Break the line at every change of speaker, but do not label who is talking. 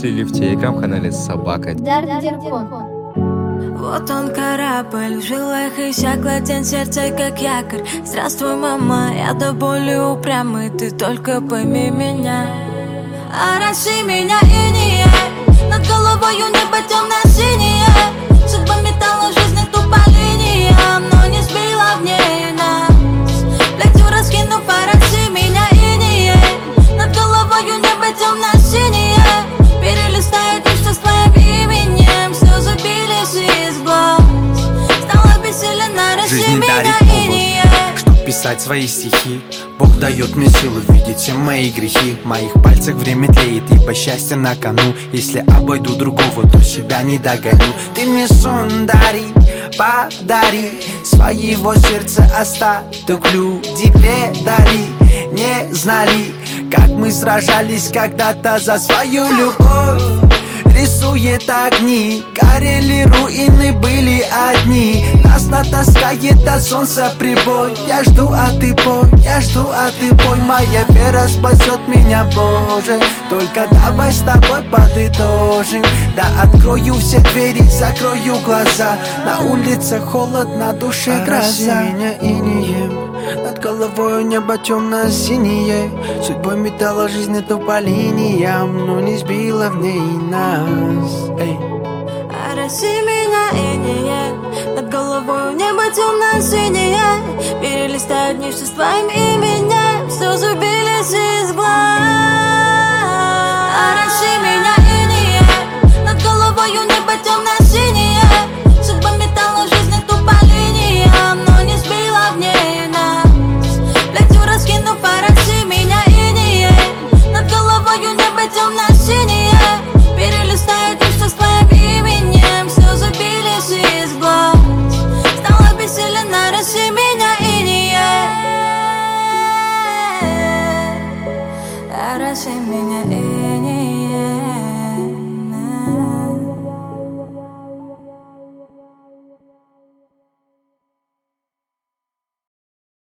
или в телеграм-канале Собака
Дардиркон.
Вот он корабль, в жилах иссякло, сердце как якорь. Здравствуй, мама, я до боли упрямый, ты только пойми меня. Ороси меня инея, над головою небо темно-синее. Судьба металла, жизни тупо линиям, но не сбила в ней нас. Плетью раскинув, ороси меня инея, над головою небо темно-синее. Перелистает лишь с твоим именем, слезы бились из глаз. Стало бессилен, ороси меня инея.
Чтоб писать свои стихи, Бог дает мне силу видеть все мои грехи. В моих пальцах время тлеет, ибо счастье на кону. Если обойду другого, то себя не догоню. Ты мне сон дари, подари, своего сердца остаток люди предали. Не знали, как мы сражались когда-то за свою любовь. Рисует огни, горели руины, были одни. Нас натаскает до солнца прибой. Я жду, а ты пой, я жду, а ты пой. Моя вера спасет меня, Боже. Только давай с тобой подытожим. Да открою все двери, закрою глаза. На улице холод, на душе гроза. Меня инеем, над головой небо темно-синее. Судьбой металла жизни то по линиям, но не сбила в ней нас. Эй.
Ороси меня инея, над головой небо темно-синее. Перелистают дни с твоим именем.